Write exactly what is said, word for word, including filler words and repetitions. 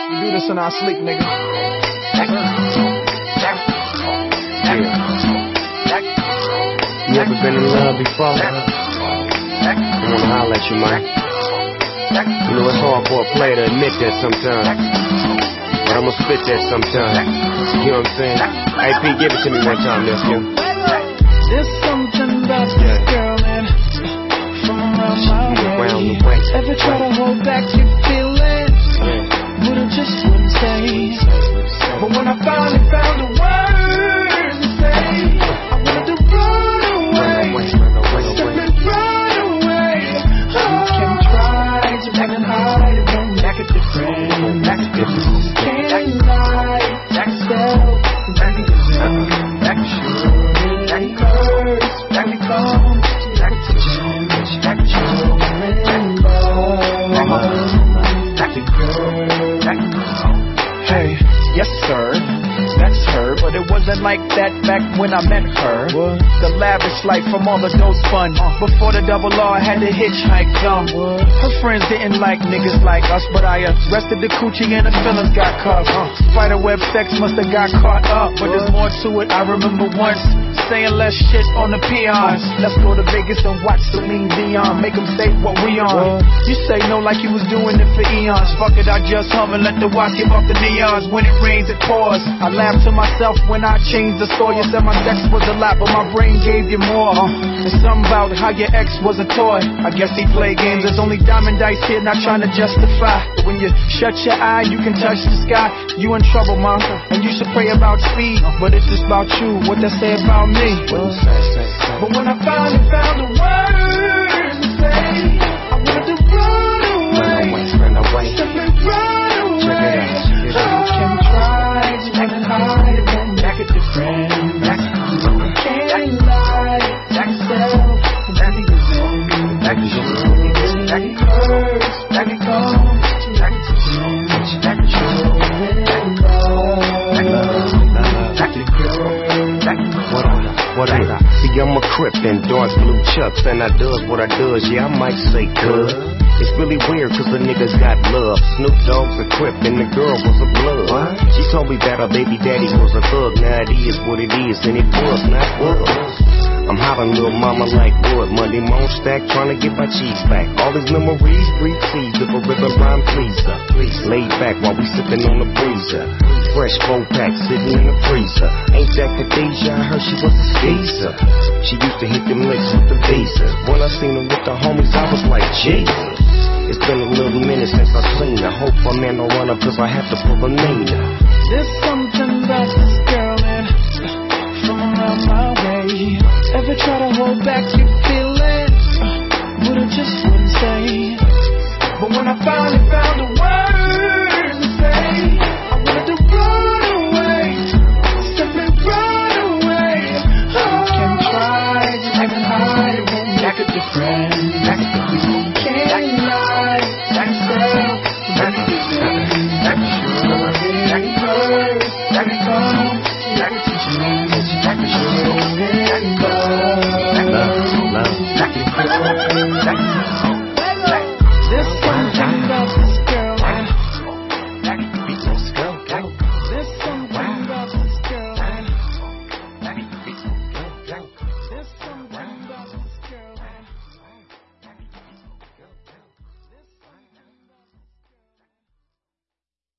We do this in our sleep, nigga. Yeah. You ever been in love before? I wanna holler at you, man. You know it's hard for a player to admit that sometimes, but I'ma spit that sometimes. You know what I'm saying? Hey, P, give it to me one time, nephew. There's something about this girl and from around my way. Ever try to hold back your feelings, but I just wouldn't say. But when I finally found the words to say, I wanted to run away, simply run away. You can try to run and hide and run back at your friends. Can't lie, yourself, back at your zone, back at your back at hurts, back at comes, back at your change, back at your back at girl, back at hey, yes sir. That's her, but it wasn't like that back when I met her. What? The lavish life from all the dose fun. Uh, Before the double R, I had to hitchhike some. What? Her friends didn't like niggas like us, but I arrested the coochie and the feelings got caught. Uh, Spiderweb sex must have got caught up, but there's more to it. I remember once saying less shit on the peons. Let's go to Vegas and watch Celine Dion, make them say what we on. What? You say no like you was doing it for eons. Fuck it, I just hum and let the watch give off the neons. When it rains, it pours. I laugh to myself when I changed the story. You said my sex was a lot, but my brain gave you more. Uh, there's something about how your ex was a toy. I guess he played games. There's only diamond dice here, not trying to justify. But when you shut your eye, you can touch the sky. You in trouble, mom, and you should pray about speed. But it's just about you, what they say about me. But when I finally found the words to say, I wanted to run away, run away, simply run away. You can try to run and hide and run back at your friends. Can't lie, back yourself, back at your zone, back at your back at hurts, back at comes, back at your change, back at your back at girl, back at what I what I see, I'm a crip in dark blue chucks, and I does what I does. Yeah, I might say good. It's really weird cause the niggas got love. Snoop Dogg's a crip and the girl was a blood. What? She told me that her baby daddy was a thug. Now it is what it is, and it was not was. I'm hollering little mama like wood. Monday morning stack trying to get my cheese back. All these memories breathe seeds of a rhythm rhyme pleaser. Laid back while we sipping on the breezer. Fresh four pack sitting in the freezer. Ain't that Khadijah? I heard she was a skeezer. She used to hit them licks with the visa. When I seen her with the homies, I was like, Jesus. It's been a little minute since I seen her. Hope my man don't run up cause I have to pull a Nina. There's something about this girl and from around my way. Ever try to hold back your feelings, but I just wouldn't say. But when I finally found a way